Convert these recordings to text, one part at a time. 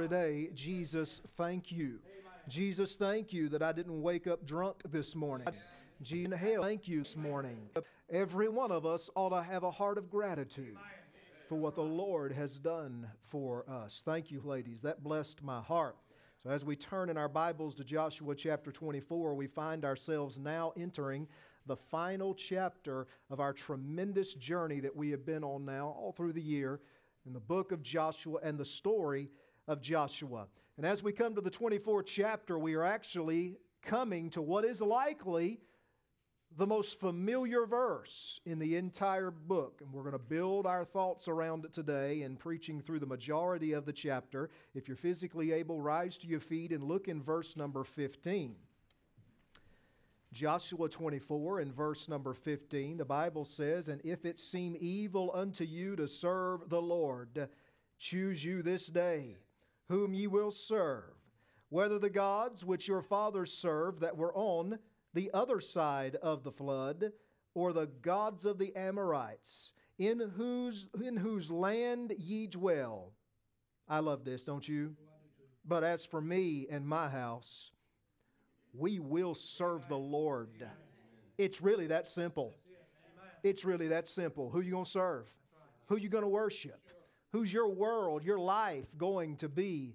today, Jesus, thank you. Jesus, thank you that I didn't wake up drunk this morning. Jesus, thank you this morning. Every one of us ought to have a heart of gratitude for what the Lord has done for us. Thank you, ladies. That blessed my heart. So as we turn in our Bibles to Joshua chapter 24, we find ourselves now entering the final chapter of our tremendous journey that we have been on now all through the year in the book of Joshua and the story of Joshua. And as we come to the 24th chapter, we are actually coming to what is likely the most familiar verse in the entire book. And we're going to build our thoughts around it today and preaching through the majority of the chapter. If you're physically able, rise to your feet and look in verse number 15. Joshua 24 and verse number 15, the Bible says, "And if it seem evil unto you to serve the Lord, choose you this day whom ye will serve, whether the gods which your fathers served that were on the other side of the flood, or the gods of the Amorites, in whose land ye dwell." I love this, don't you? "But as for me and my house, we will serve the Lord." It's really that simple. It's really that simple. Who you going to serve? Who you going to worship? Who's your world, your life going to be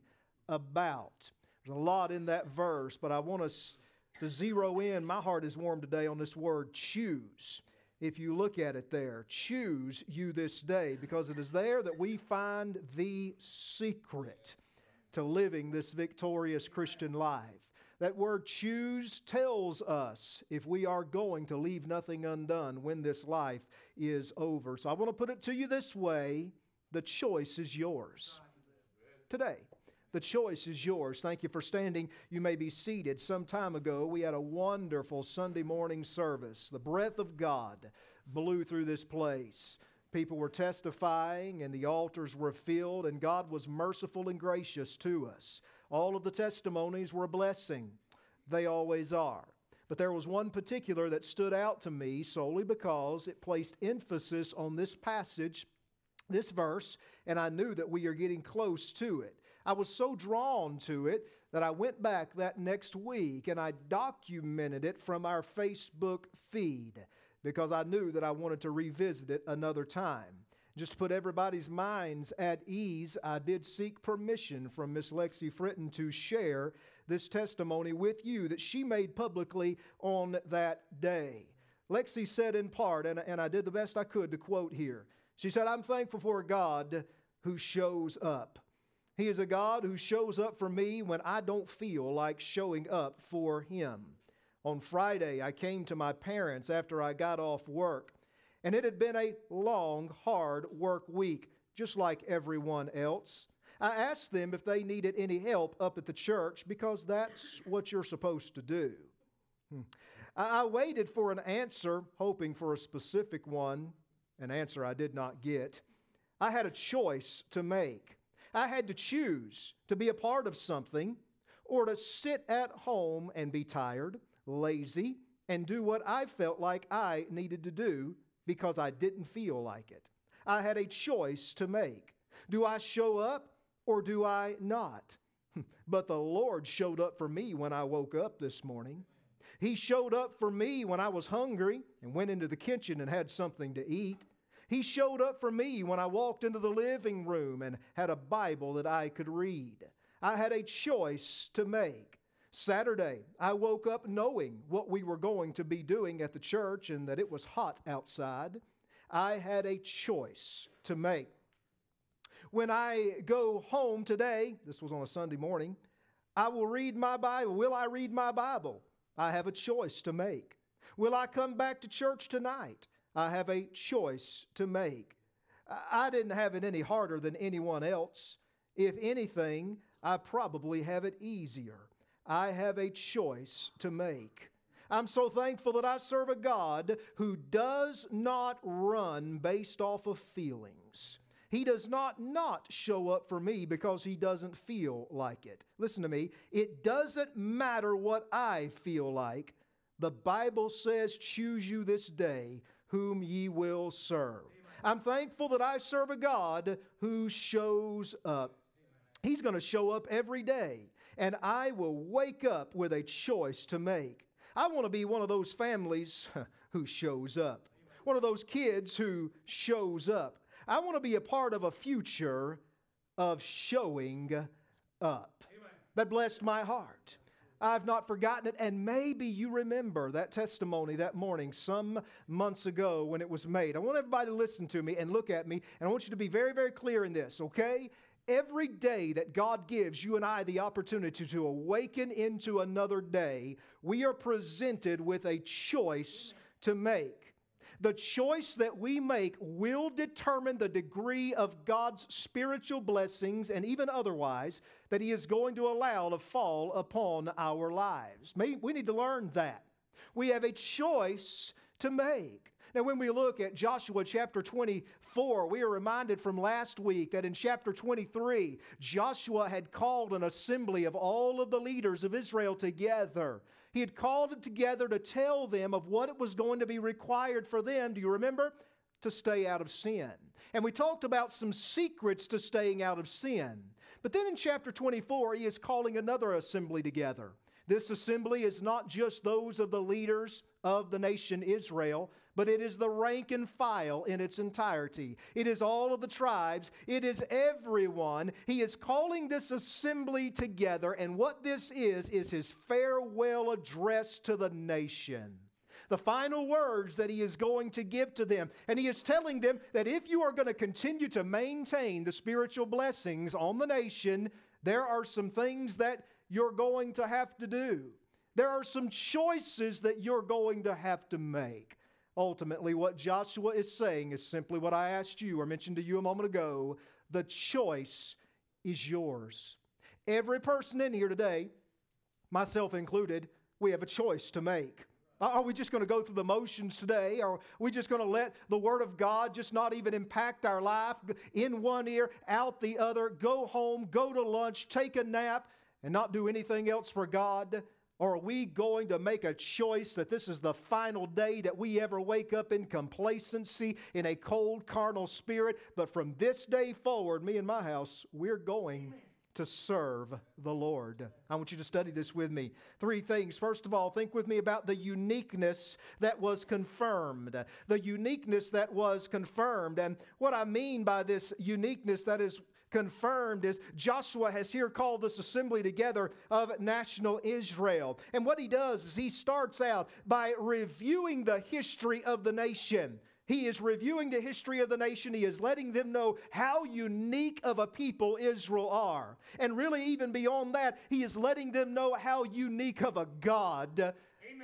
about? There's a lot in that verse, but I want us to zero in. My heart is warm today on this word choose. If you look at it there, choose you this day, because it is there that we find the secret to living this victorious Christian life. That word choose tells us if we are going to leave nothing undone when this life is over. So I want to put it to you this way: the choice is yours today. The choice is yours. Thank you for standing. You may be seated. Some time ago, we had a wonderful Sunday morning service. The breath of God blew through this place. People were testifying, and the altars were filled, and God was merciful and gracious to us. All of the testimonies were a blessing. They always are. But there was one particular that stood out to me solely because it placed emphasis on this passage, this verse, and I knew that we are getting close to it. I was so drawn to it that I went back that next week and I documented it from our Facebook feed because I knew that I wanted to revisit it another time. Just to put everybody's minds at ease, I did seek permission from Miss Lexi Fritton to share this testimony with you that she made publicly on that day. Lexi said in part, and I did the best I could to quote here, she said, "I'm thankful for a God who shows up. He is a God who shows up for me when I don't feel like showing up for Him. On Friday, I came to my parents after I got off work, and it had been a long, hard work week, just like everyone else. I asked them if they needed any help up at the church because that's what you're supposed to do. I waited for an answer, hoping for a specific one, an answer I did not get. I had a choice to make. I had to choose to be a part of something or to sit at home and be tired, lazy, and do what I felt like I needed to do because I didn't feel like it. I had a choice to make. Do I show up or do I not? But the Lord showed up for me when I woke up this morning. He showed up for me when I was hungry and went into the kitchen and had something to eat. He showed up for me when I walked into the living room and had a Bible that I could read. I had a choice to make. Saturday, I woke up knowing what we were going to be doing at the church and that it was hot outside. I had a choice to make. When I go home today, this was on a Sunday morning, I will read my Bible. Will I read my Bible? I have a choice to make. Will I come back to church tonight? I have a choice to make. I didn't have it any harder than anyone else. If anything, I probably have it easier. I have a choice to make. I'm so thankful that I serve a God who does not run based off of feelings. He does not show up for me because He doesn't feel like it. Listen to me. It doesn't matter what I feel like. The Bible says, choose you this day whom ye will serve. I'm thankful that I serve a God who shows up. He's going to show up every day, and I will wake up with a choice to make. I want to be one of those families who shows up, one of those kids who shows up. I want to be a part of a future of showing up. That blessed my heart. I've not forgotten it, and maybe you remember that testimony that morning some months ago when it was made. I want everybody to listen to me and look at me, and I want you to be very, very clear in this, okay? Every day that God gives you and I the opportunity to awaken into another day, we are presented with a choice to make. The choice that we make will determine the degree of God's spiritual blessings and even otherwise that He is going to allow to fall upon our lives. We need to learn that. We have a choice to make. Now, when we look at Joshua chapter 24, we are reminded from last week that in chapter 23, Joshua had called an assembly of all of the leaders of Israel together. He had called it together to tell them of what it was going to be required for them, do you remember? To stay out of sin. And we talked about some secrets to staying out of sin. But then in chapter 24, he is calling another assembly together. This assembly is not just those of the leaders of the nation Israel, but it is the rank and file in its entirety. It is all of the tribes. It is everyone. He is calling this assembly together, and what this is his farewell address to the nation. The final words that he is going to give to them. And he is telling them that if you are going to continue to maintain the spiritual blessings on the nation, there are some things that you're going to have to do. There are some choices that you're going to have to make. Ultimately, what Joshua is saying is simply what I asked you or mentioned to you a moment ago. The choice is yours. Every person in here today, myself included, we have a choice to make. Are we just going to go through the motions today? Or are we just going to let the Word of God just not even impact our life? In one ear, out the other, go home, go to lunch, take a nap, and not do anything else for God? Or are we going to make a choice that this is the final day that we ever wake up in complacency, in a cold, carnal spirit? But from this day forward, me and my house, we're going to serve the Lord. I want you to study this with me. 3 things. First of all, think with me about the uniqueness that was confirmed. The uniqueness that was confirmed. And what I mean by this uniqueness that is confirmed is Joshua has here called this assembly together of national Israel. And what he does is he starts out by reviewing the history of the nation. He is reviewing the history of the nation. He is letting them know how unique of a people Israel are. And really even beyond that, he is letting them know how unique of a God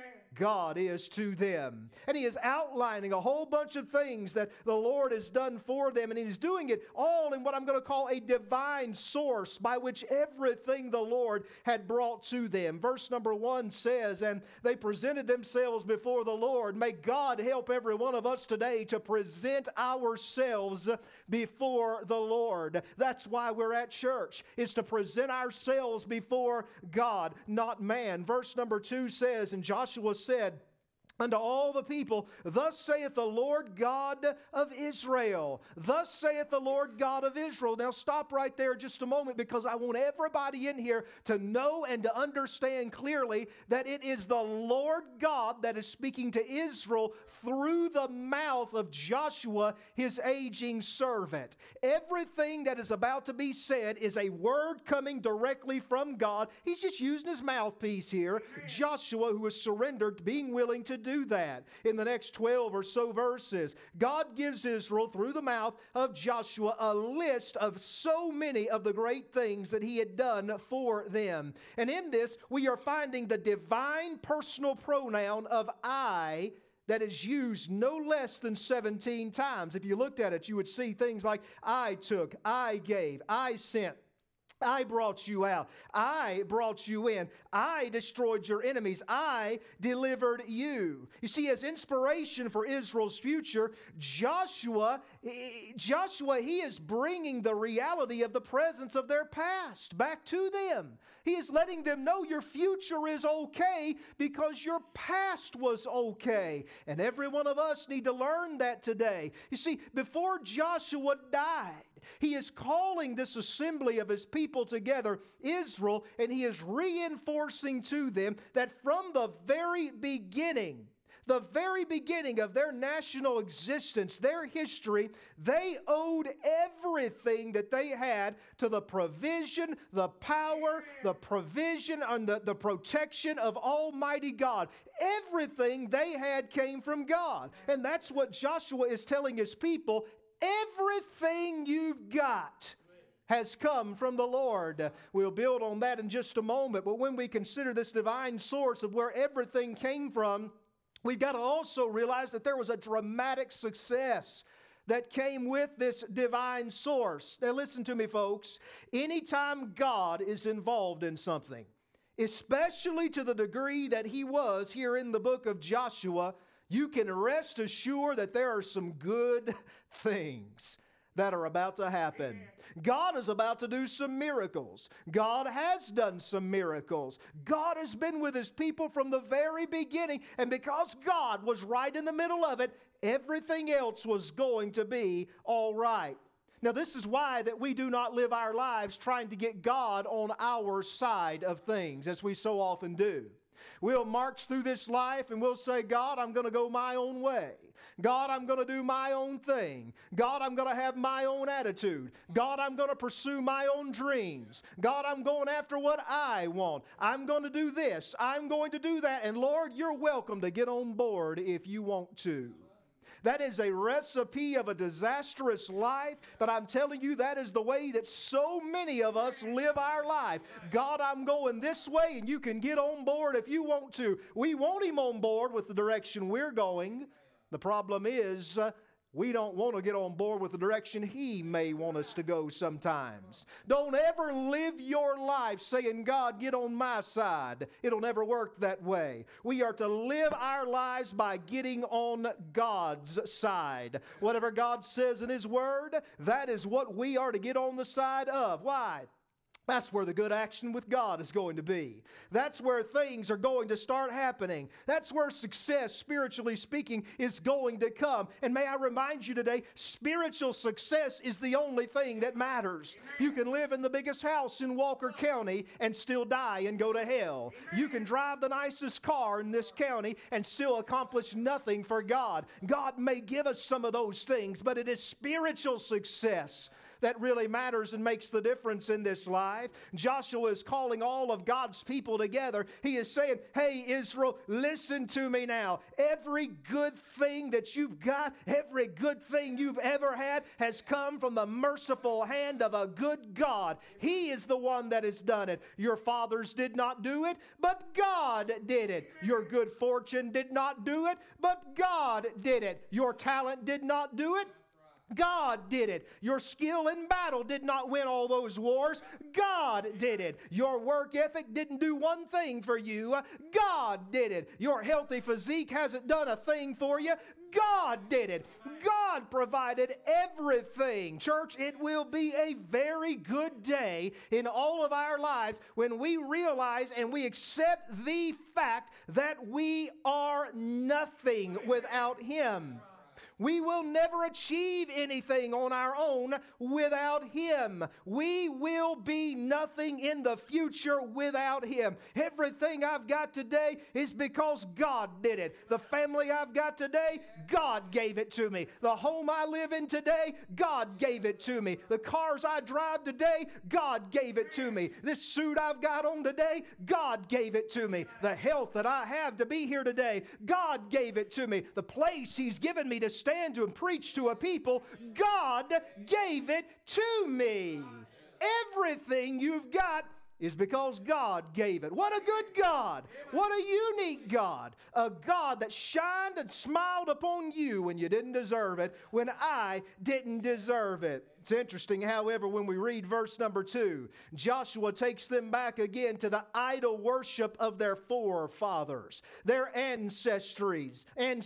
God is to them. And he is outlining a whole bunch of things that the Lord has done for them. And he's doing it all in what I'm going to call a divine source by which everything the Lord had brought to them. Verse number 1 says, and they presented themselves before the Lord. May God help every one of us today to present ourselves before the Lord. That's why we're at church, is to present ourselves before God, not man. Verse number 2 says, and Joshua said unto all the people, thus saith the Lord God of Israel. Thus saith the Lord God of Israel. Now stop right there just a moment, because I want everybody in here to know and to understand clearly that it is the Lord God that is speaking to Israel through the mouth of Joshua, his aging servant. Everything that is about to be said is a word coming directly from God. He's just using his mouthpiece here. Joshua, who is surrendered, being willing to do that. In the next 12 or so verses, God gives Israel through the mouth of Joshua a list of so many of the great things that he had done for them. And in this, we are finding the divine personal pronoun of I that is used no less than 17 times. If you looked at it, you would see things like I took, I gave, I sent, I brought you out. I brought you in. I destroyed your enemies. I delivered you. You see, as inspiration for Israel's future, Joshua, he is bringing the reality of the presence of their past back to them. He is letting them know your future is okay because your past was okay. And every one of us need to learn that today. You see, before Joshua died, He is calling this assembly of His people together, Israel, and He is reinforcing to them that from the very beginning of their national existence, their history, they owed everything that they had to the provision, the power, the provision, and the protection of Almighty God. Everything they had came from God. And that's what Joshua is telling his people. Everything you've got has come from the Lord. We'll build on that in just a moment. But when we consider this divine source of where everything came from, we've got to also realize that there was a dramatic success that came with this divine source. Now listen to me, folks. Anytime God is involved in something, especially to the degree that He was here in the book of Joshua, you can rest assured that there are some good things that are about to happen. God is about to do some miracles. God has done some miracles. God has been with His people from the very beginning, and because God was right in the middle of it, everything else was going to be all right. Now, this is why that we do not live our lives trying to get God on our side of things, as we so often do. We'll march through this life and we'll say, God, I'm going to go my own way. God, I'm going to do my own thing. God, I'm going to have my own attitude. God, I'm going to pursue my own dreams. God, I'm going after what I want. I'm going to do this. I'm going to do that. And Lord, you're welcome to get on board if you want to. That is a recipe of a disastrous life, but I'm telling you, that is the way that so many of us live our life. God, I'm going this way, and you can get on board if you want to. We want Him on board with the direction we're going. The problem is, we don't want to get on board with the direction He may want us to go sometimes. Don't ever live your life saying, God, get on my side. It'll never work that way. We are to live our lives by getting on God's side. Whatever God says in His Word, that is what we are to get on the side of. Why? That's where the good action with God is going to be. That's where things are going to start happening. That's where success, spiritually speaking, is going to come. And may I remind you today, spiritual success is the only thing that matters. You can live in the biggest house in Walker County and still die and go to hell. You can drive the nicest car in this county and still accomplish nothing for God. God may give us some of those things, but it is spiritual success that really matters and makes the difference in this life. Joshua is calling all of God's people together. He is saying, hey, Israel, listen to me now. Every good thing that you've got, every good thing you've ever had has come from the merciful hand of a good God. He is the one that has done it. Your fathers did not do it, but God did it. Your good fortune did not do it, but God did it. Your talent did not do it. God did it. Your skill in battle did not win all those wars. God did it. Your work ethic didn't do one thing for you. God did it. Your healthy physique hasn't done a thing for you. God did it. God provided everything. Church, it will be a very good day in all of our lives when we realize and we accept the fact that we are nothing without Him. We will never achieve anything on our own without Him. We will be nothing in the future without Him. Everything I've got today is because God did it. The family I've got today, God gave it to me. The home I live in today, God gave it to me. The cars I drive today, God gave it to me. This suit I've got on today, God gave it to me. The health that I have to be here today, God gave it to me. The place He's given me to stand to and preach to a people, God gave it to me. Everything you've got is because God gave it. What a good God. What a unique God. A God that shined and smiled upon you when you didn't deserve it, when I didn't deserve it. It's interesting, however, when we read verse number 2, Joshua takes them back again to the idol worship of their forefathers, their ancestors.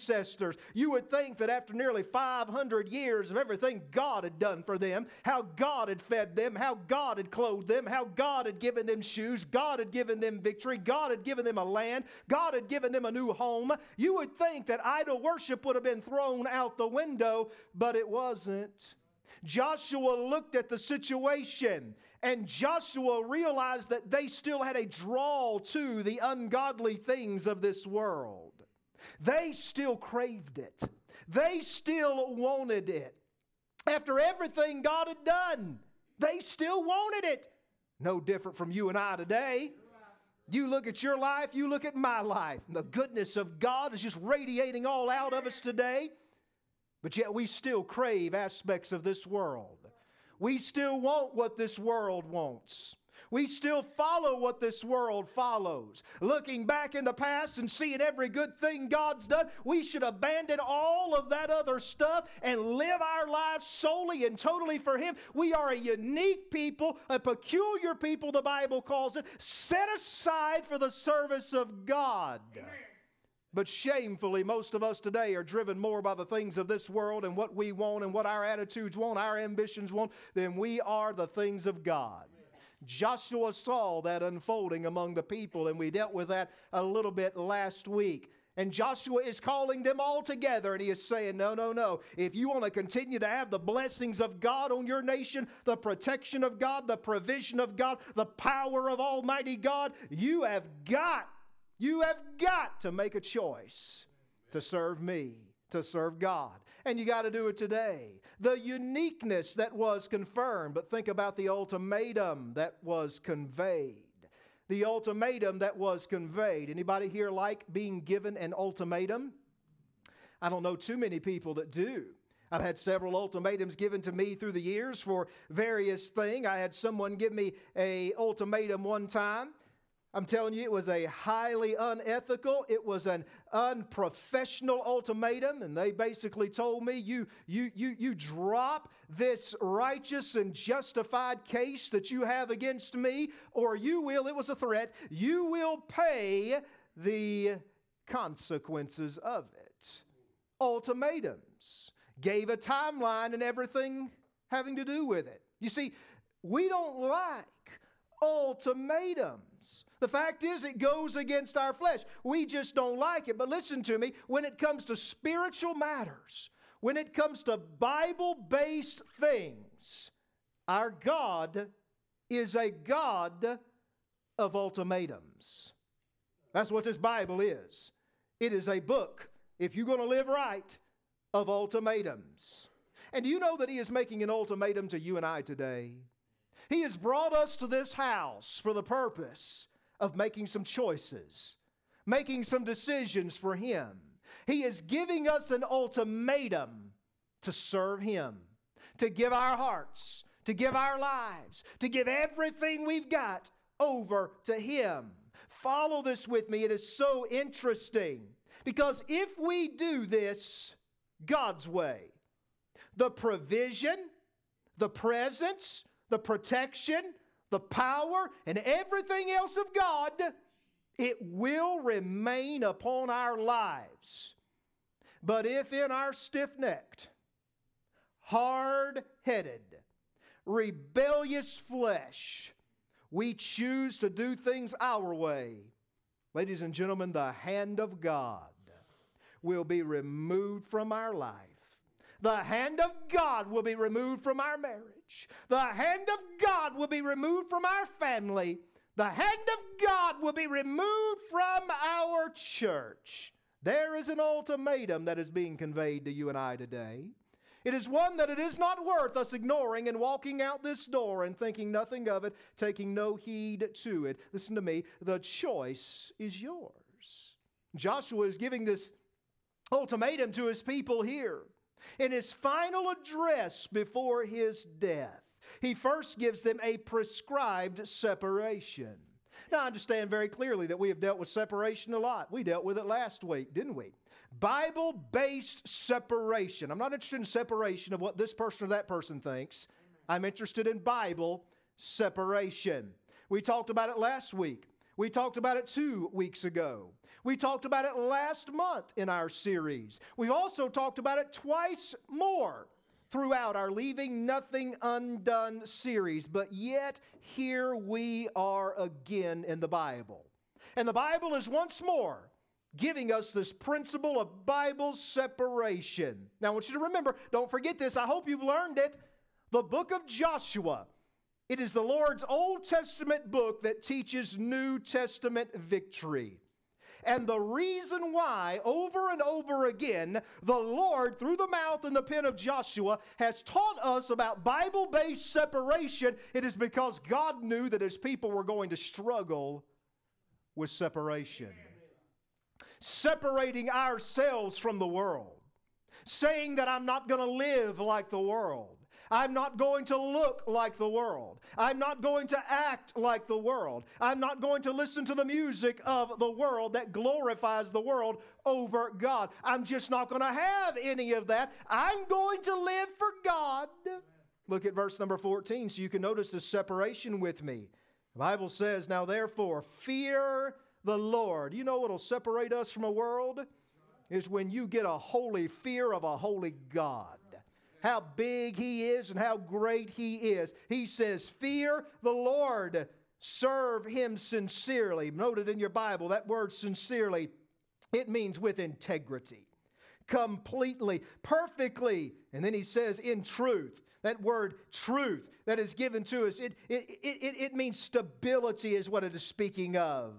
You would think that after nearly 500 years of everything God had done for them, how God had fed them, how God had clothed them, how God had given them shoes, God had given them victory, God had given them a land, God had given them a new home, you would think that idol worship would have been thrown out the window, but it wasn't. Joshua looked at the situation, and Joshua realized that they still had a draw to the ungodly things of this world. They still craved it. They still wanted it. After everything God had done, they still wanted it. No different from you and I today. You look at your life, you look at my life. And the goodness of God is just radiating all out of us today. But yet we still crave aspects of this world. We still want what this world wants. We still follow what this world follows. Looking back in the past and seeing every good thing God's done, we should abandon all of that other stuff and live our lives solely and totally for Him. We are a unique people, a peculiar people, the Bible calls it, set aside for the service of God. Amen. But shamefully, most of us today are driven more by the things of this world and what we want and what our attitudes want, our ambitions want, than we are the things of God. Joshua saw that unfolding among the people, and we dealt with that a little bit last week. And Joshua is calling them all together, and he is saying, no. If you want to continue to have the blessings of God on your nation, the protection of God, the provision of God, the power of Almighty God, you have got to make a choice to serve me, to serve God. And you got to do it today. The uniqueness that was confirmed, but think about the ultimatum that was conveyed. The ultimatum that was conveyed. Anybody here like being given an ultimatum? I don't know too many people that do. I've had several ultimatums given to me through the years for various things. I had someone give me an ultimatum one time. I'm telling you, it was a highly unethical, it was an unprofessional ultimatum, and they basically told me, you drop this righteous and justified case that you have against me, or you will, it was a threat, you will pay the consequences of it. Ultimatums. Gave a timeline and everything having to do with it. You see, we don't like ultimatums. The fact is, it goes against our flesh. We just don't like it. But listen to me, when it comes to spiritual matters, when it comes to Bible-based things, our God is a God of ultimatums. That's what this Bible is. It is a book, if you're going to live right, of ultimatums. And do you know that He is making an ultimatum to you and I today? He has brought us to this house for the purpose of making some choices, making some decisions for Him. He is giving us an ultimatum to serve Him, to give our hearts, to give our lives, to give everything we've got over to Him. Follow this with me. It is so interesting because if we do this God's way, the provision, the presence, the protection, the power, and everything else of God, it will remain upon our lives. But if in our stiff-necked, hard-headed, rebellious flesh, we choose to do things our way, ladies and gentlemen, the hand of God will be removed from our life. The hand of God will be removed from our marriage. The hand of God will be removed from our family. The hand of God will be removed from our church. There is an ultimatum that is being conveyed to you and I today. It is one that it is not worth us ignoring and walking out this door and thinking nothing of it, taking no heed to it. Listen to me, the choice is yours. Joshua is giving this ultimatum to his people here. In his final address before his death, he first gives them a prescribed separation. Now, I understand very clearly that we have dealt with separation a lot. We dealt with it last week, didn't we? Bible-based separation. I'm not interested in separation of what this person or that person thinks. I'm interested in Bible separation. We talked about it last week. We talked about it 2 weeks ago. We talked about it last month in our series. We've also talked about it twice more throughout our Leaving Nothing Undone series. But yet, here we are again in the Bible. And the Bible is once more giving us this principle of Bible separation. Now, I want you to remember, don't forget this. I hope you've learned it. The book of Joshua, it is the Lord's Old Testament book that teaches New Testament victory. And the reason why, over and over again, the Lord, through the mouth and the pen of Joshua, has taught us about Bible-based separation, it is because God knew that His people were going to struggle with separation. Separating ourselves from the world. Saying that I'm not going to live like the world. I'm not going to look like the world. I'm not going to act like the world. I'm not going to listen to the music of the world that glorifies the world over God. I'm just not going to have any of that. I'm going to live for God. Look at verse number 14 so you can notice the separation with me. The Bible says, now therefore, fear the Lord. You know what will separate us from a world? Is when you get a holy fear of a holy God. How big He is and how great He is. He says, fear the Lord. Serve Him sincerely. Note it in your Bible, that word sincerely, it means with integrity. Completely, perfectly. And then He says in truth. That word truth that is given to us, it means stability is what it is speaking of.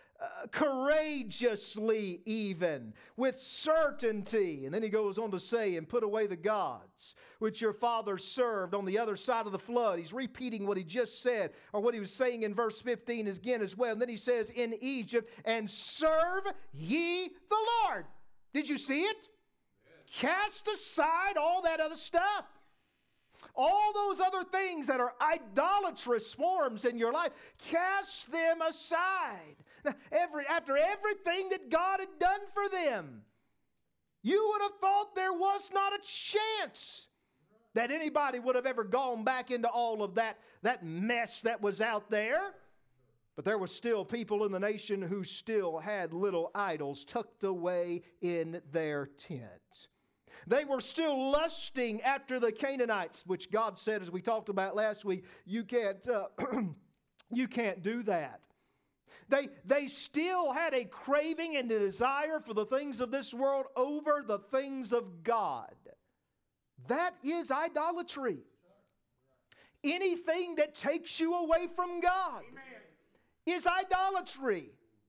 Courageously even, with certainty. And then he goes on to say, and put away the gods which your fathers served on the other side of the flood. He's repeating what he just said, or what he was saying in verse 15 again as well. And then he says, in Egypt, and serve ye the Lord. Did you see it? Yes. Cast aside all that other stuff. All those other things that are idolatrous forms in your life, cast them aside. Now, after everything that God had done for them, you would have thought there was not a chance that anybody would have ever gone back into all of that mess that was out there. But there were still people in the nation who still had little idols tucked away in their tent. They were still lusting after the Canaanites, which God said, as we talked about last week, you can't do that. They still had a craving and a desire for the things of this world over the things of God. That is idolatry. Anything that takes you away from God is idolatry.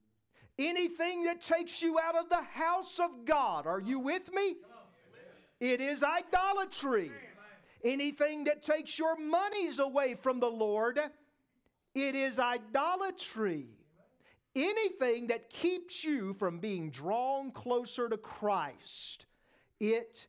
Anything that takes you out of the house of God, are you with me? It is idolatry. Anything that takes your monies away from the Lord, it is idolatry. Anything that keeps you from being drawn closer to Christ, it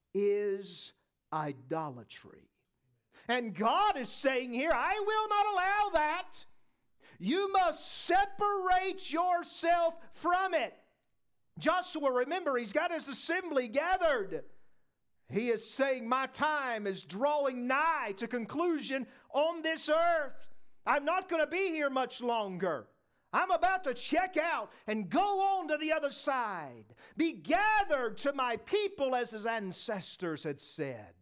is idolatry. And God is saying here, I will not allow that. You must separate yourself from it. Joshua, remember, he's got his assembly gathered. He is saying, my time is drawing nigh to conclusion on this earth. I'm not going to be here much longer. I'm about to check out and go on to the other side. Be gathered to my people as his ancestors had said.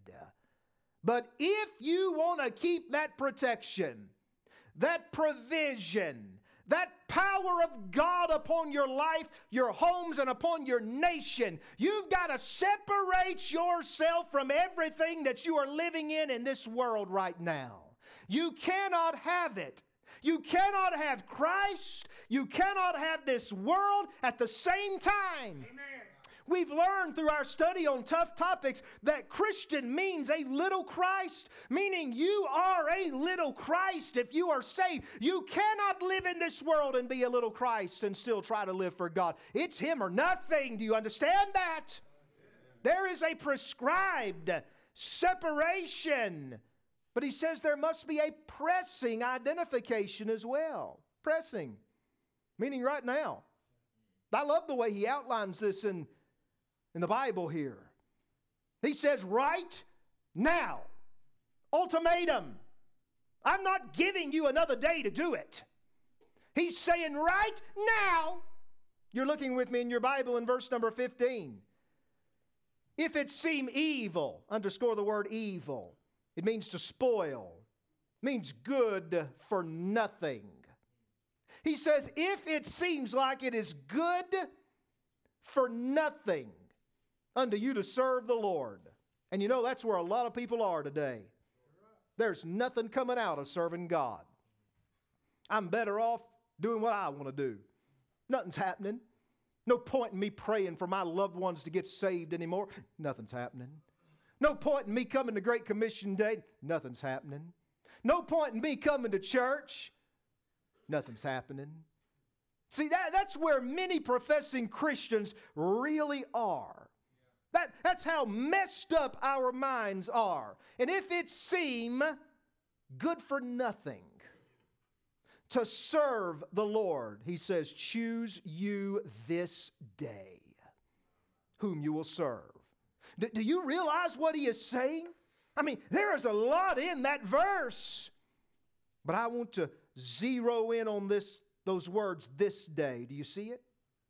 But if you want to keep that protection, that provision, that power of God upon your life, your homes, and upon your nation, you've got to separate yourself from everything that you are living in this world right now. You cannot have it. You cannot have Christ. You cannot have this world at the same time. Amen. We've learned through our study on tough topics that Christian means a little Christ, meaning you are a little Christ if you are saved. You cannot live in this world and be a little Christ and still try to live for God. It's Him or nothing. Do you understand that? There is a prescribed separation. But he says there must be a pressing identification as well. Pressing, meaning right now. I love the way he outlines this in the Bible here. He says right now. Ultimatum. I'm not giving you another day to do it. He's saying right now. You're looking with me in your Bible in verse number 15. If it seem evil, underscore the word evil. It means to spoil. It means good for nothing. He says, if it seems like it is good for nothing unto you to serve the Lord. And you know, that's where a lot of people are today. There's nothing coming out of serving God. I'm better off doing what I want to do. Nothing's happening. No point in me praying for my loved ones to get saved anymore. Nothing's happening. No point in me coming to Great Commission Day. Nothing's happening. No point in me coming to church. Nothing's happening. See, that's where many professing Christians really are. That's how messed up our minds are. And if it seem good for nothing to serve the Lord, he says, choose you this day whom you will serve. Do you realize what he is saying? I mean, there is a lot in that verse. But I want to zero in on those words, this day. Do you see it?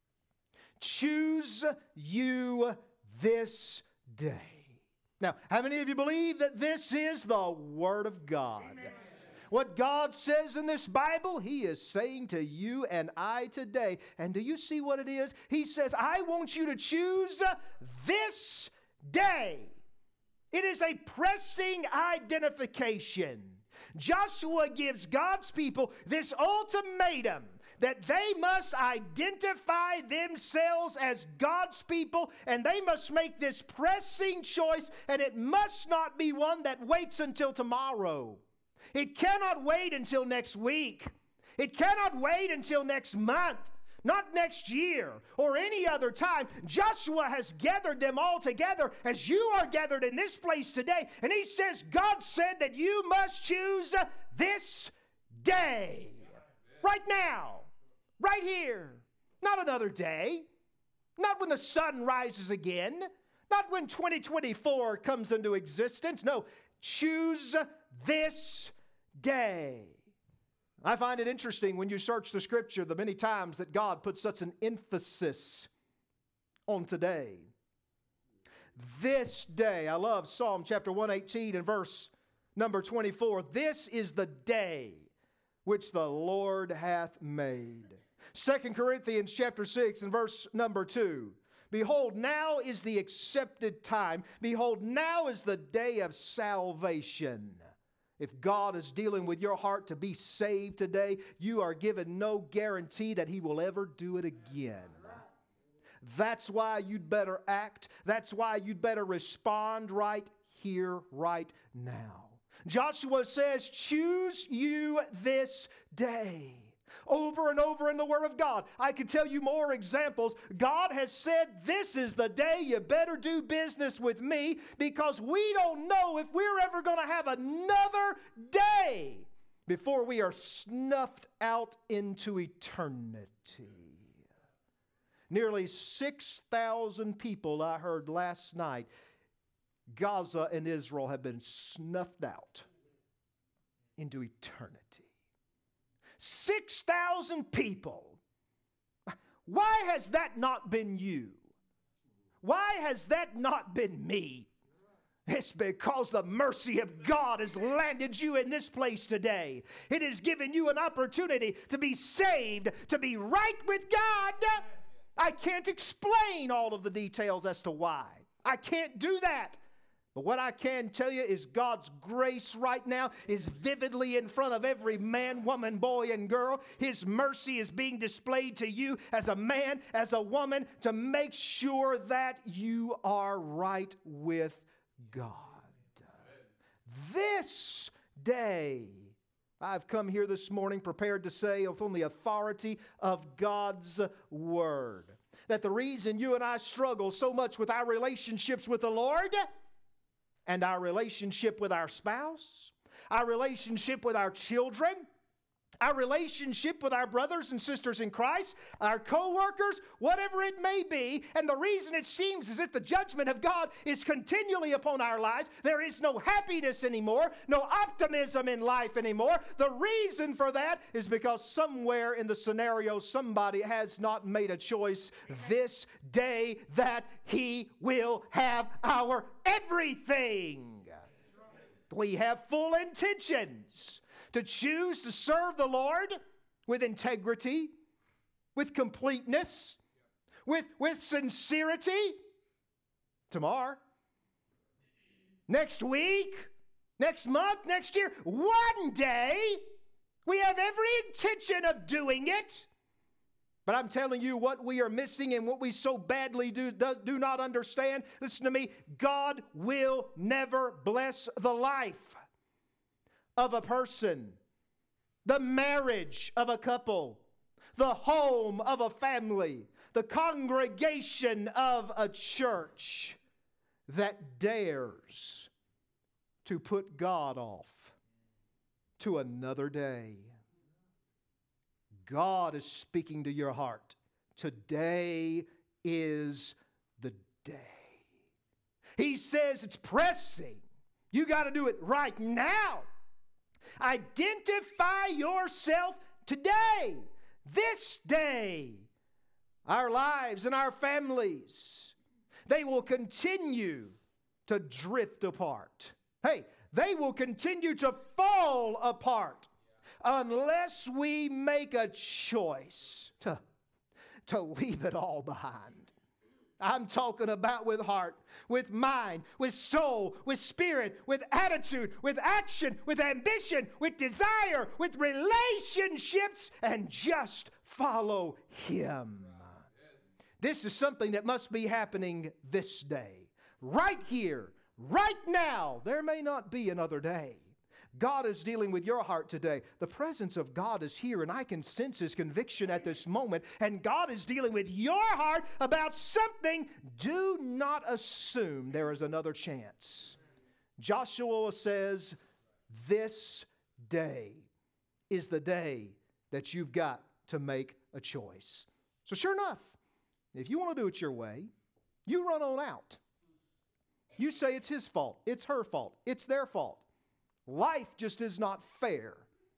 Choose you this day. Now, how many of you believe that this is the Word of God? Amen. What God says in this Bible, he is saying to you and I today. And do you see what it is? He says, I want you to choose this day. It is a pressing identification. Joshua gives God's people this ultimatum that they must identify themselves as God's people, and they must make this pressing choice, and it must not be one that waits until tomorrow. It cannot wait until next week. It cannot wait until next month, not next year or any other time. Joshua has gathered them all together as you are gathered in this place today. And he says, God said that you must choose this day. Right now. Right here. Not another day. Not when the sun rises again. Not when 2024 comes into existence. No, choose this day. I find it interesting when you search the Scripture the many times that God puts such an emphasis on today. This day. I love Psalm chapter 118 and verse number 24. This is the day which the Lord hath made. 2 Corinthians chapter 6 and verse number 2. Behold, now is the accepted time. Behold, now is the day of salvation. If God is dealing with your heart to be saved today, you are given no guarantee that he will ever do it again. That's why you'd better act. That's why you'd better respond right here, right now. Joshua says, choose you this day. Over and over in the Word of God. I could tell you more examples. God has said, this is the day you better do business with me, because we don't know if we're ever going to have another day before we are snuffed out into eternity. Nearly 6,000 people, I heard last night, Gaza and Israel have been snuffed out into eternity. 6,000 people. Why has that not been you? Why has that not been me? It's because the mercy of God has landed you in this place today. It has given you an opportunity to be saved, to be right with God. I can't explain all of the details as to why. I can't do that. But what I can tell you is God's grace right now is vividly in front of every man, woman, boy, and girl. His mercy is being displayed to you as a man, as a woman, to make sure that you are right with God. This day, I've come here this morning prepared to say, on the authority of God's Word, that the reason you and I struggle so much with our relationships with the Lord and our relationship with our spouse, our relationship with our children, our relationship with our brothers and sisters in Christ, our co-workers, whatever it may be, and the reason it seems as if the judgment of God is continually upon our lives, there is no happiness anymore, no optimism in life anymore. The reason for that is because somewhere in the scenario, somebody has not made a choice this day that he will have our everything. We have full intentions to choose to serve the Lord with integrity, with completeness, with sincerity tomorrow, next week, next month, next year, one day. We have every intention of doing it. But I'm telling you what we are missing and what we so badly do not understand. Listen to me. God will never bless the life of a person, the marriage of a couple, the home of a family, the congregation of a church that dares to put God off to another day. God is speaking to your heart. Today is the day. He says it's pressing. You got to do it right now. Identify yourself today, this day. Our lives and our families, they will continue to drift apart. Hey, they will continue to fall apart unless we make a choice to leave it all behind. I'm talking about with heart, with mind, with soul, with spirit, with attitude, with action, with ambition, with desire, with relationships, and just follow Him. This is something that must be happening this day, right here, right now. There may not be another day. God is dealing with your heart today. The presence of God is here, and I can sense His conviction at this moment. And God is dealing with your heart about something. Do not assume there is another chance. Joshua says, this day is the day that you've got to make a choice. So sure enough, if you want to do it your way, you run on out. You say it's his fault, it's her fault, it's their fault. Life just is not fair.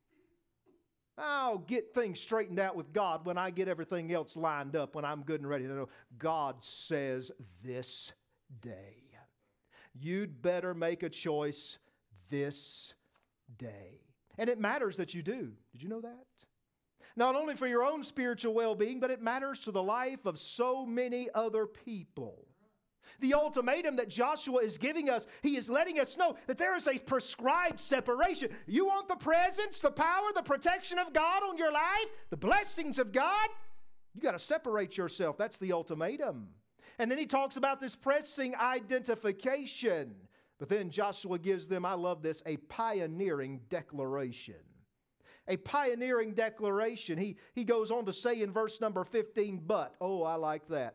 I'll get things straightened out with God when I get everything else lined up, when I'm good and ready to know. God says this day. You'd better make a choice this day. And it matters that you do. Did you know that? Not only for your own spiritual well-being, but it matters to the life of so many other people. The ultimatum that Joshua is giving us, he is letting us know that there is a prescribed separation. You want the presence, the power, the protection of God on your life, the blessings of God? You got to separate yourself. That's the ultimatum. And then he talks about this pressing identification. But then Joshua gives them, I love this, a pioneering declaration. A pioneering declaration. He goes on to say in verse number 15, but. Oh, I like that.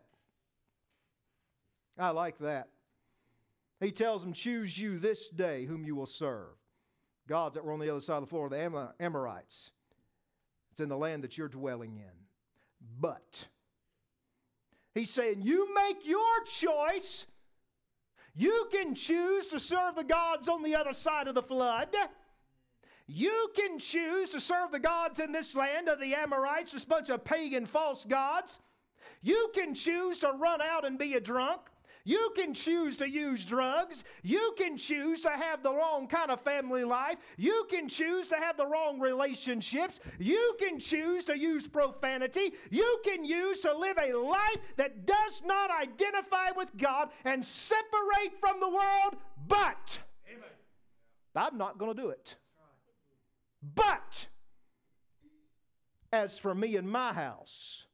I like that. He tells them, choose you this day whom you will serve. Gods that were on the other side of the floor, the Amorites. It's in the land that you're dwelling in. But he's saying, you make your choice. You can choose to serve the gods on the other side of the flood. You can choose to serve the gods in this land of the Amorites, this bunch of pagan false gods. You can choose to run out and be a drunk. You can choose to use drugs. You can choose to have the wrong kind of family life. You can choose to have the wrong relationships. You can choose to use profanity. You can choose to live a life that does not identify with God and separate from the world, but amen. I'm not going to do it. But as for me and my house,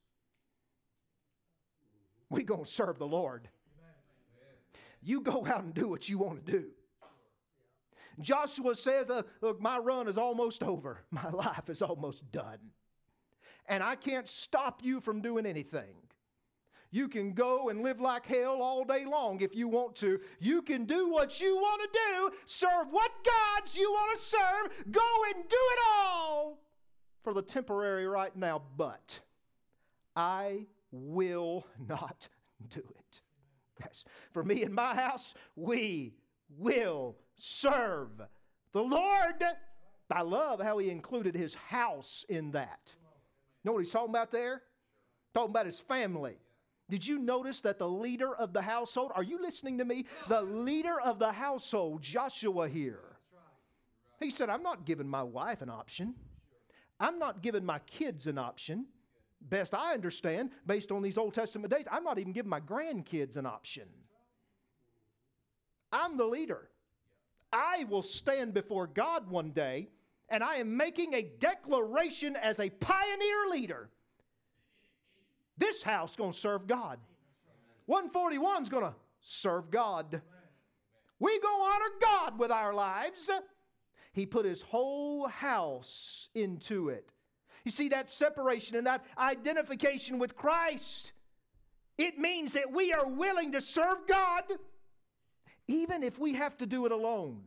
we're going to serve the Lord. You go out and do what you want to do. Joshua says, look, my run is almost over. My life is almost done. And I can't stop you from doing anything. You can go and live like hell all day long if you want to. You can do what you want to do, serve what gods you want to serve, go and do it all for the temporary right now. But I will not do it. Yes. For me and my house, we will serve the Lord. I love how he included his house in that. You know what he's talking about there? Talking about his family. Did you notice that the leader of the household, are you listening to me? The leader of the household, Joshua here. He said, I'm not giving my wife an option. I'm not giving my kids an option. Best I understand, based on these Old Testament days, I'm not even giving my grandkids an option. I'm the leader. I will stand before God one day, and I am making a declaration as a pioneer leader. This house is going to serve God. 141 is going to serve God. We go honor God with our lives. He put his whole house into it. You see, that separation and that identification with Christ, it means that we are willing to serve God even if we have to do it alone.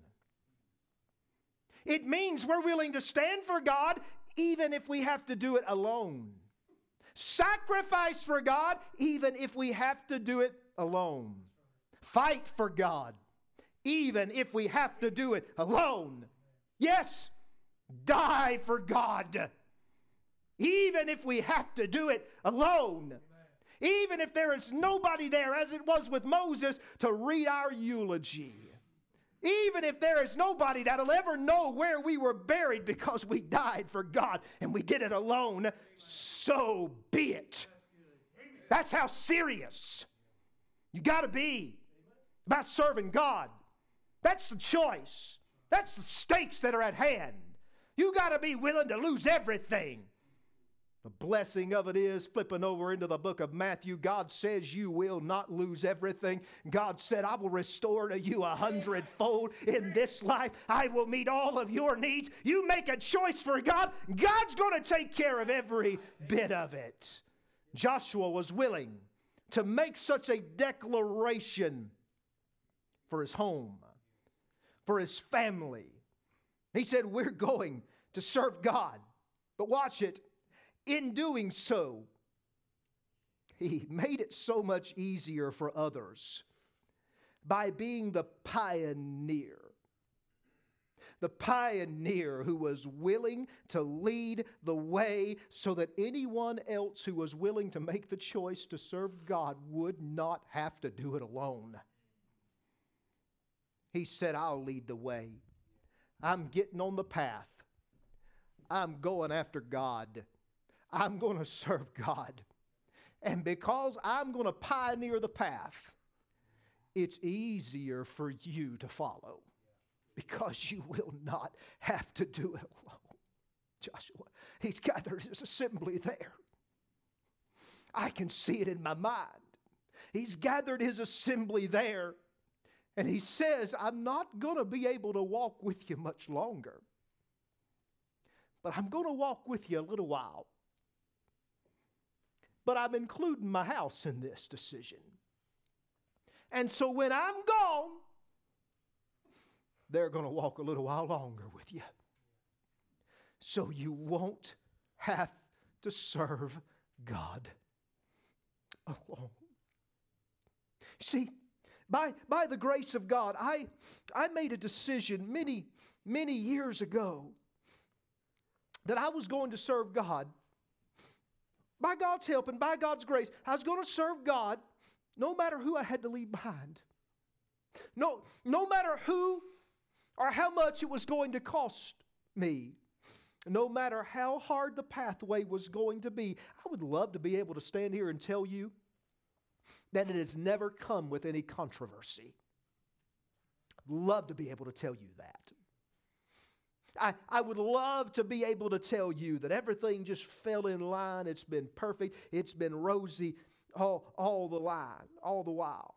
It means we're willing to stand for God even if we have to do it alone. Sacrifice for God even if we have to do it alone. Fight for God even if we have to do it alone. Yes, die for God even if we have to do it alone. Even if there is nobody there, as it was with Moses, to read our eulogy. Even if there is nobody that'll ever know where we were buried because we died for God and we did it alone, so be it. That's how serious you got to be about serving God. That's the choice. That's the stakes that are at hand. You got to be willing to lose everything. The blessing of it is, flipping over into the book of Matthew, God says you will not lose everything. God said, I will restore to you 100-fold in this life. I will meet all of your needs. You make a choice for God, God's going to take care of every bit of it. Joshua was willing to make such a declaration for his home, for his family. He said, we're going to serve God. But watch it. In doing so, he made it so much easier for others by being the pioneer. The pioneer who was willing to lead the way so that anyone else who was willing to make the choice to serve God would not have to do it alone. He said, I'll lead the way. I'm getting on the path. I'm going after God. I'm going to serve God. And because I'm going to pioneer the path, it's easier for you to follow because you will not have to do it alone. Joshua, he's gathered his assembly there. I can see it in my mind. He's gathered his assembly there. And he says, I'm not going to be able to walk with you much longer. But I'm going to walk with you a little while. But I'm including my house in this decision. And so when I'm gone, they're going to walk a little while longer with you. So you won't have to serve God alone. See, by the grace of God, I made a decision many years ago that I was going to serve God. By God's help and by God's grace, I was going to serve God no matter who I had to leave behind. No matter who or how much it was going to cost me. No matter how hard the pathway was going to be. I would love to be able to stand here and tell you that it has never come with any controversy. I'd love to be able to tell you that. I would love to be able to tell you that everything just fell in line. It's been perfect. It's been rosy all the while.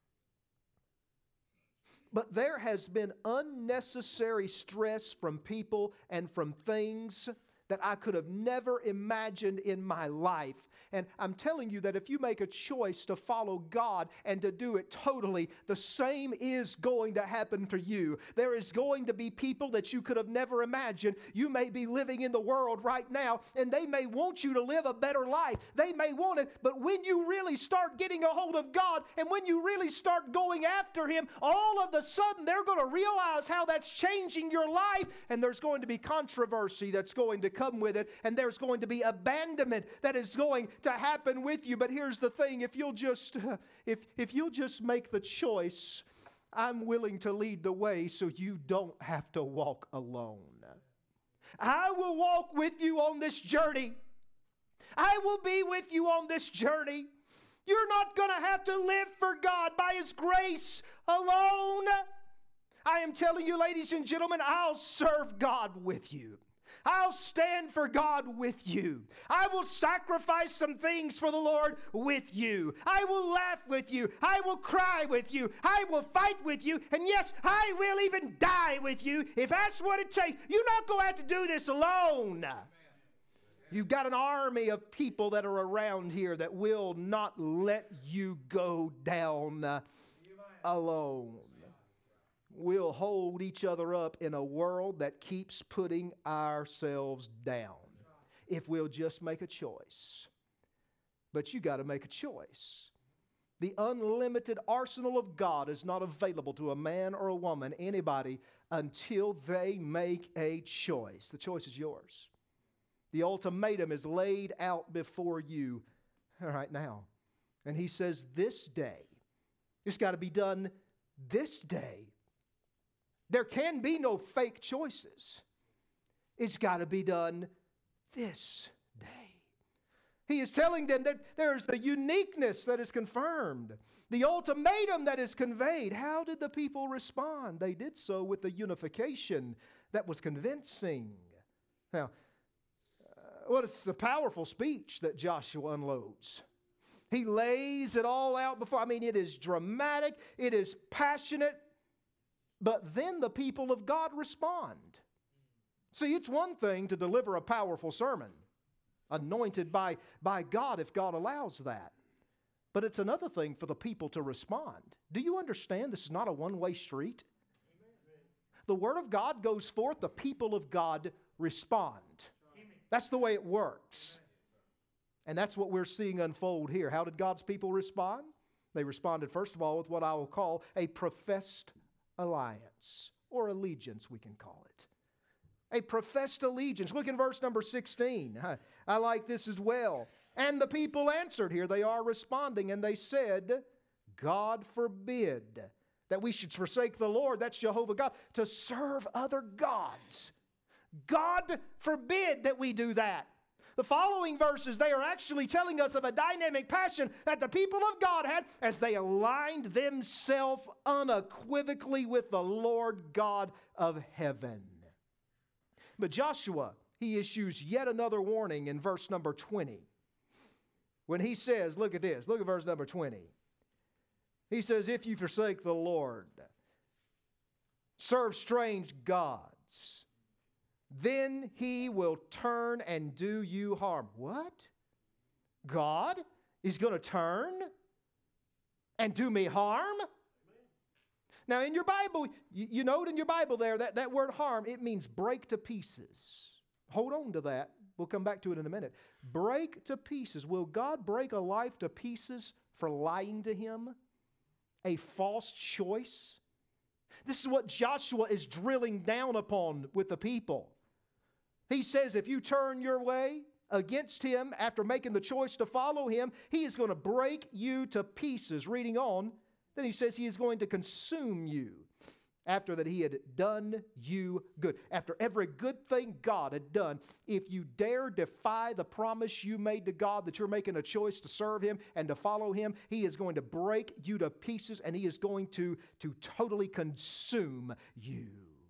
But there has been unnecessary stress from people and from things that I could have never imagined in my life. And I'm telling you that if you make a choice to follow God and to do it totally, the same is going to happen to you. There is going to be people that you could have never imagined. You may be living in the world right now, and they may want you to live a better life. They may want it, but when you really start getting a hold of God, and when you really start going after Him, all of a sudden they're going to realize how that's changing your life, and there's going to be controversy that's going to come with it, and there's going to be abandonment that is going to happen with you. But here's the thing, if you'll just make the choice, I'm willing to lead the way so you don't have to walk alone. I will walk with you on this journey. I will be with you on this journey. You're not going to have to live for God by His grace alone. I am telling you, ladies and gentlemen, I'll serve God with you. I'll stand for God with you. I will sacrifice some things for the Lord with you. I will laugh with you. I will cry with you. I will fight with you. And yes, I will even die with you if that's what it takes. You're not going to have to do this alone. You've got an army of people that are around here that will not let you go down alone. We'll hold each other up in a world that keeps putting ourselves down if we'll just make a choice. But you got to make a choice. The unlimited arsenal of God is not available to a man or a woman, anybody, until they make a choice. The choice is yours. The ultimatum is laid out before you right now. And he says this day. It's got to be done this day. There can be no fake choices. It's got to be done this day. He is telling them that there's the uniqueness that is confirmed, the ultimatum that is conveyed. How did the people respond? They did so with the unification that was convincing. Now, what is the powerful speech that Joshua unloads? He lays it all out before. I mean, it is dramatic. It is passionate. But then the people of God respond. See, it's one thing to deliver a powerful sermon, anointed by God if God allows that. But it's another thing for the people to respond. Do you understand this is not a one-way street? The Word of God goes forth, the people of God respond. That's the way it works. And that's what we're seeing unfold here. How did God's people respond? They responded, first of all, with what I will call a professed alliance, or allegiance, we can call it. A professed allegiance. Look in verse number 16. I like this as well. And the people answered, here they are responding, and they said, God forbid that we should forsake the Lord, that's Jehovah God, to serve other gods. God forbid that we do that. The following verses, they are actually telling us of a dynamic passion that the people of God had as they aligned themselves unequivocally with the Lord God of heaven. But Joshua, he issues yet another warning in verse number 20. When he says, look at this, look at verse number 20. He says, if you forsake the Lord, serve strange gods, then he will turn and do you harm. What? God is going to turn and do me harm? Now in your Bible, you note in your Bible there that word harm, it means break to pieces. Hold on to that. We'll come back to it in a minute. Break to pieces. Will God break a life to pieces for lying to him? A false choice? This is what Joshua is drilling down upon with the people. He says if you turn your way against him after making the choice to follow him, he is going to break you to pieces. Reading on, then he says he is going to consume you after that he had done you good. After every good thing God had done, if you dare defy the promise you made to God that you're making a choice to serve him and to follow him, he is going to break you to pieces and he is going to totally consume you.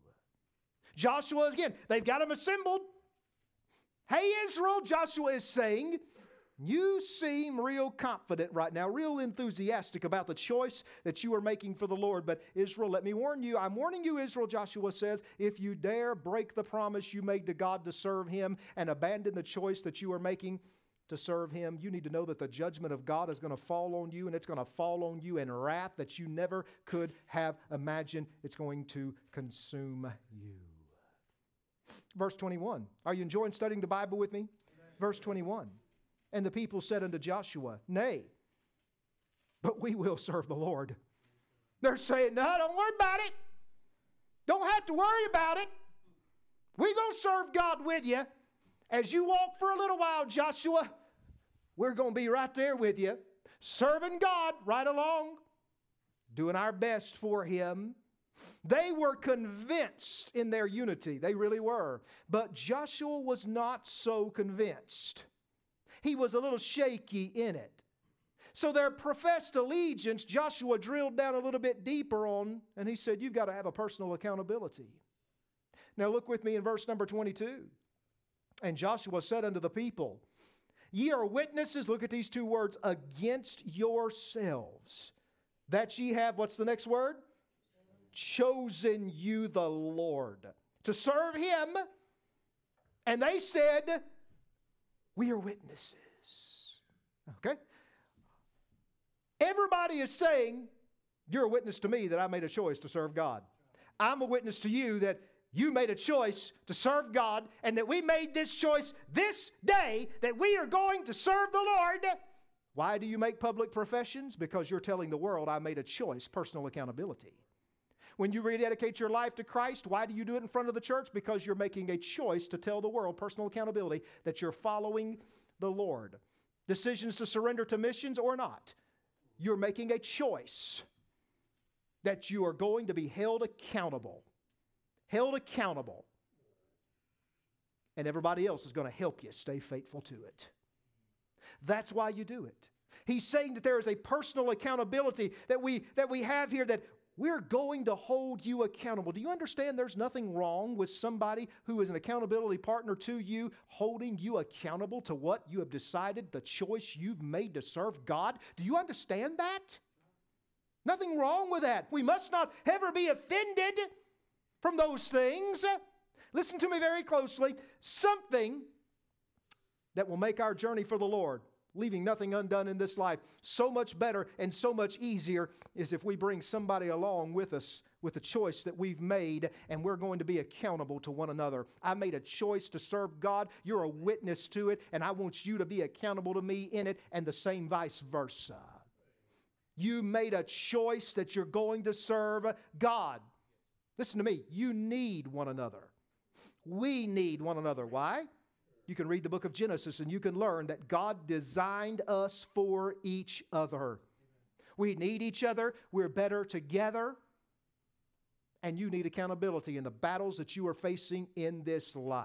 Joshua, again, they've got them assembled. Hey, Israel, Joshua is saying, you seem real confident right now, real enthusiastic about the choice that you are making for the Lord. But Israel, let me warn you. I'm warning you, Israel, Joshua says, if you dare break the promise you made to God to serve him and abandon the choice that you are making to serve him, you need to know that the judgment of God is going to fall on you, and it's going to fall on you in wrath that you never could have imagined. It's going to consume you. Verse 21. Are you enjoying studying the Bible with me? Amen. Verse 21. And the people said unto Joshua, nay, but we will serve the Lord. They're saying, no, don't worry about it. Don't have to worry about it. We're going to serve God with you. As you walk for a little while, Joshua, we're going to be right there with you, serving God right along, doing our best for him. They were convinced in their unity. They really were. But Joshua was not so convinced. He was a little shaky in it. So their professed allegiance, Joshua drilled down a little bit deeper on, and he said, you've got to have a personal accountability. Now look with me in verse number 22. And Joshua said unto the people, ye are witnesses, look at these two words, against yourselves, that ye have, what's the next word? Chosen you the Lord to serve Him. And they said, we are witnesses. Okay? Everybody is saying, you're a witness to me that I made a choice to serve God. I'm a witness to you that you made a choice to serve God, and that we made this choice this day that we are going to serve the Lord. Why do you make public professions? Because you're telling the world, I made a choice, personal accountability. When you rededicate your life to Christ, why do you do it in front of the church? Because you're making a choice to tell the world, personal accountability, that you're following the Lord. Decisions to surrender to missions or not. You're making a choice that you are going to be held accountable. Held accountable. And everybody else is going to help you stay faithful to it. That's why you do it. He's saying that there is a personal accountability that we have here, that we're going to hold you accountable. Do you understand there's nothing wrong with somebody who is an accountability partner to you holding you accountable to what you have decided, the choice you've made to serve God? Do you understand that? Nothing wrong with that. We must not ever be offended from those things. Listen to me very closely. Something that will make our journey for the Lord, leaving nothing undone in this life, so much better and so much easier is if we bring somebody along with us with the choice that we've made, and we're going to be accountable to one another. I made a choice to serve God. You're a witness to it, and I want you to be accountable to me in it, and the same vice versa. You made a choice that you're going to serve God. Listen to me. You need one another. We need one another. Why? You can read the book of Genesis and you can learn that God designed us for each other. We need each other. We're better together. And you need accountability in the battles that you are facing in this life.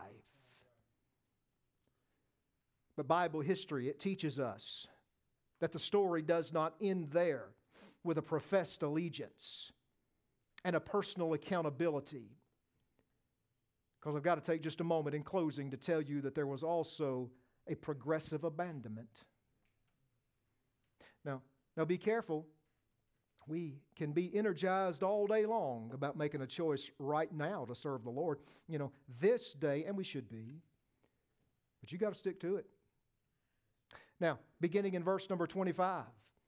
But Bible history, it teaches us that the story does not end there with a professed allegiance and a personal accountability. Because I've got to take just a moment in closing to tell you that there was also a progressive abandonment. Now be careful. We can be energized all day long about making a choice right now to serve the Lord. You know, this day, and we should be. But you got to stick to it. Now, beginning in verse number 25.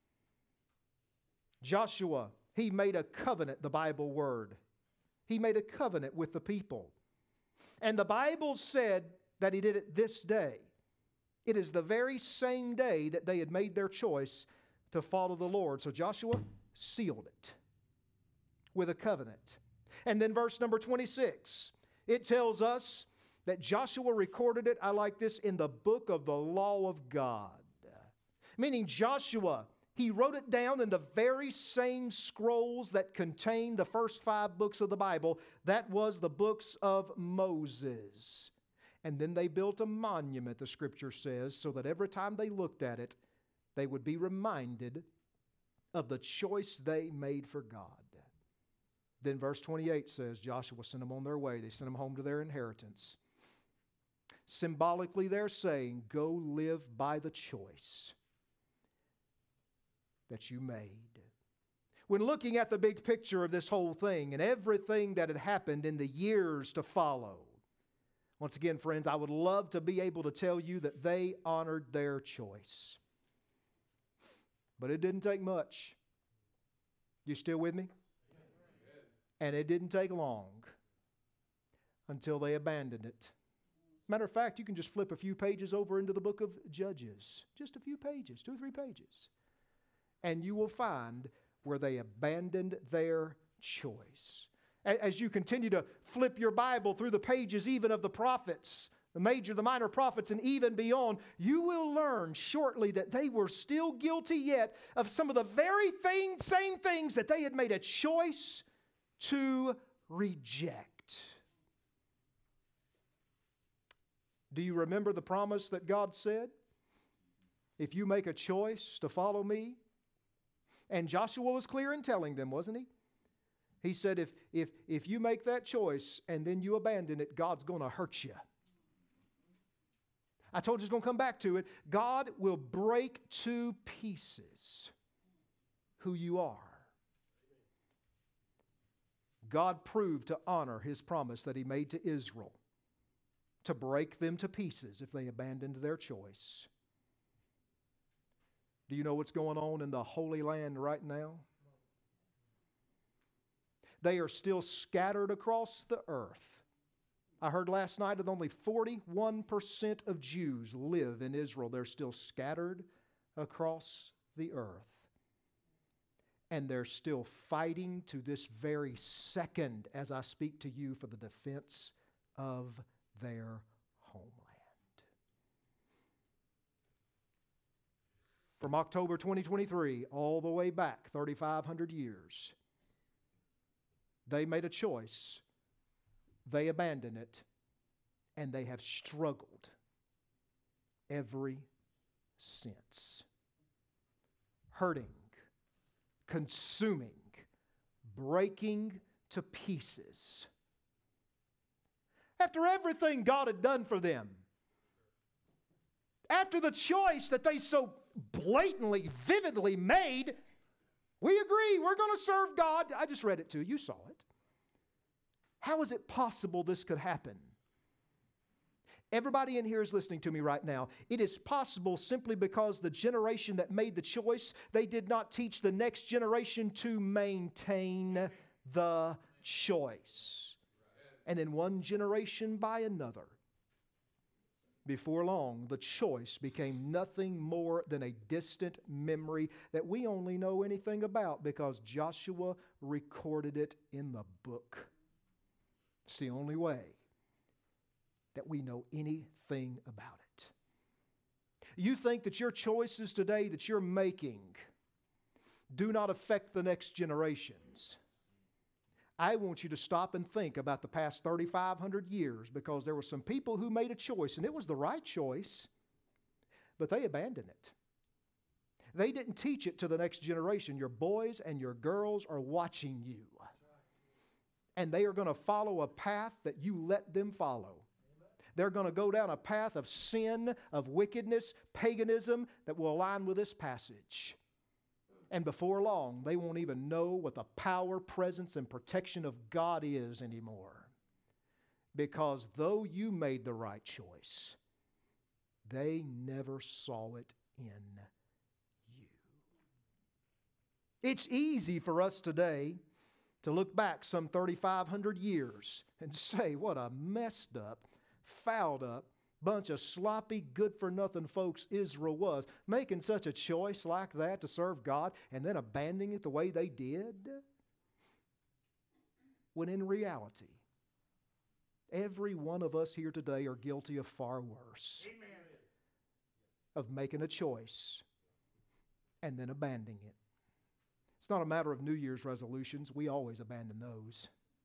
Joshua, he made a covenant, the Bible word. He made a covenant with the people. And the Bible said that he did it this day. It is the very same day that they had made their choice to follow the Lord. So Joshua sealed it with a covenant. And then verse number 26, it tells us that Joshua recorded it, I like this, in the book of the law of God. Meaning Joshua, he wrote it down in the very same scrolls that contain the first 5 books of the Bible. That was the books of Moses. And then they built a monument, the Scripture says, so that every time they looked at it, they would be reminded of the choice they made for God. Then verse 28 says, Joshua sent them on their way. They sent them home to their inheritance. Symbolically, they're saying, go live by the choice that you made. When looking at the big picture of this whole thing and everything that had happened in the years to follow, once again, friends, I would love to be able to tell you that they honored their choice. But it didn't take much. You still with me? And it didn't take long until they abandoned it. Matter of fact, you can just flip a few pages over into the book of Judges. Just a few pages, 2 or 3 pages. And you will find where they abandoned their choice. As you continue to flip your Bible through the pages even of the prophets, the major, the minor prophets, and even beyond, you will learn shortly that they were still guilty yet of some of the very same things that they had made a choice to reject. Do you remember the promise that God said? if you make a choice to follow me, and Joshua was clear in telling them, wasn't he? He said, if you make that choice and then you abandon it, God's going to hurt you. I told you it's going to come back to it. God will break to pieces who you are. God proved to honor His promise that He made to Israel to break them to pieces if they abandoned their choice. Do you know what's going on in the Holy Land right now? They are still scattered across the earth. I heard last night that only 41% of Jews live in Israel. They're still scattered across the earth. And they're still fighting to this very second as I speak to you for the defense of their homeland. From October 2023 all the way back 3,500 years, they made a choice, they abandoned it, and they have struggled ever since. Hurting, consuming, breaking to pieces. After everything God had done for them, after the choice that they so blatantly, vividly made, we agree, we're going to serve God. I just read it to you. You saw it. How is it possible this could happen? Everybody in here is listening to me right now. It is possible simply because the generation that made the choice, they did not teach the next generation to maintain the choice. And then one generation by another, before long, the choice became nothing more than a distant memory that we only know anything about because Joshua recorded it in the book. It's the only way that we know anything about it. You think that your choices today that you're making do not affect the next generations. I want you to stop and think about the past 3,500 years because there were some people who made a choice, and it was the right choice, but they abandoned it. They didn't teach it to the next generation. Your boys and your girls are watching you, and they are going to follow a path that you let them follow. They're going to go down a path of sin, of wickedness, paganism that will align with this passage. And before long, they won't even know what the power, presence, and protection of God is anymore. Because though you made the right choice, they never saw it in you. It's easy for us today to look back some 3,500 years and say, what a messed up, fouled up, bunch of sloppy, good-for-nothing folks Israel was, making such a choice like that to serve God and then abandoning it the way they did. When in reality, every one of us here today are guilty of far worse. Amen. Of making a choice and then abandoning it. It's not a matter of New Year's resolutions. We always abandon those.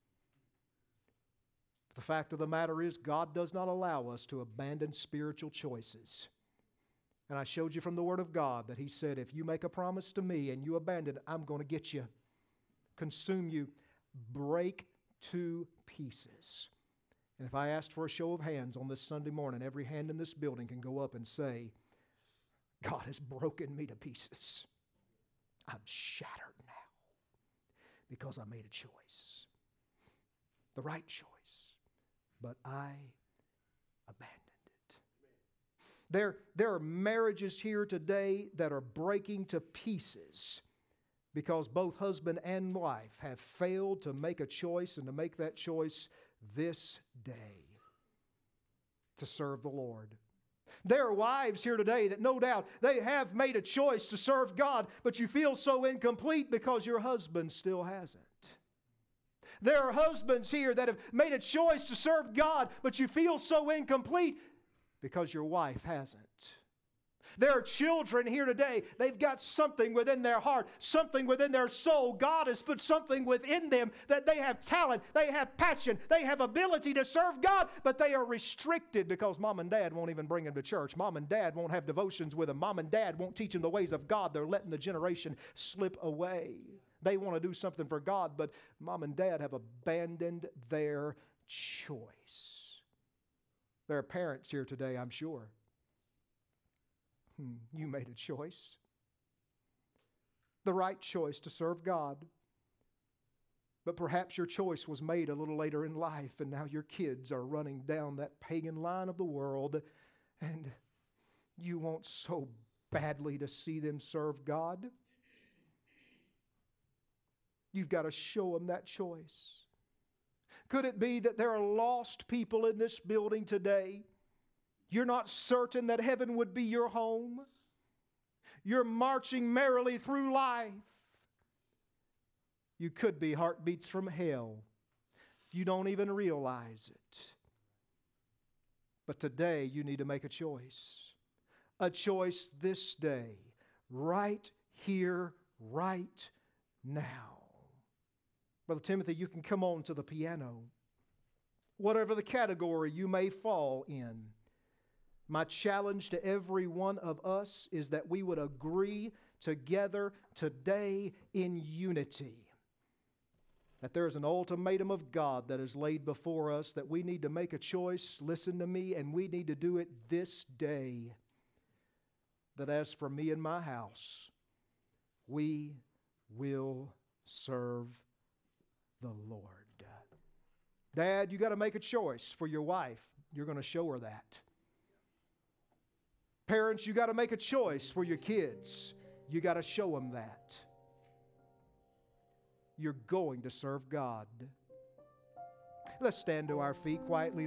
The fact of the matter is, God does not allow us to abandon spiritual choices. And I showed you from the Word of God that He said, if you make a promise to me and you abandon it, I'm going to get you, consume you, break to pieces. And if I asked for a show of hands on this Sunday morning, every hand in this building can go up and say, God has broken me to pieces. I'm shattered now because I made a choice, the right choice. But I abandoned it. There are marriages here today that are breaking to pieces because both husband and wife have failed to make a choice and to make that choice this day to serve the Lord. There are wives here today that no doubt they have made a choice to serve God, but you feel so incomplete because your husband still hasn't. There are husbands here that have made a choice to serve God, but you feel so incomplete because your wife hasn't. There are children here today, they've got something within their heart, something within their soul. God has put something within them that they have talent, they have passion, they have ability to serve God, but they are restricted because mom and dad won't even bring them to church. Mom and dad won't have devotions with them. Mom and dad won't teach them the ways of God. They're letting the generation slip away. They want to do something for God, but mom and dad have abandoned their choice. There are parents here today, I'm sure. You made a choice. The right choice to serve God. But perhaps your choice was made a little later in life, and now your kids are running down that pagan line of the world, and you want so badly to see them serve God. You've got to show them that choice. Could it be that there are lost people in this building today? You're not certain that heaven would be your home. You're marching merrily through life. You could be heartbeats from hell. You don't even realize it. But today you need to make a choice. A choice this day, right here, right now. Brother Timothy, you can come on to the piano. Whatever the category you may fall in, my challenge to every one of us is that we would agree together today in unity that there is an ultimatum of God that is laid before us, that we need to make a choice, listen to me, and we need to do it this day. That as for me and my house, we will serve the Lord. Dad, you got to make a choice for your wife. You're going to show her that. Parents, you got to make a choice for your kids. You got to show them that. You're going to serve God. Let's stand to our feet quietly.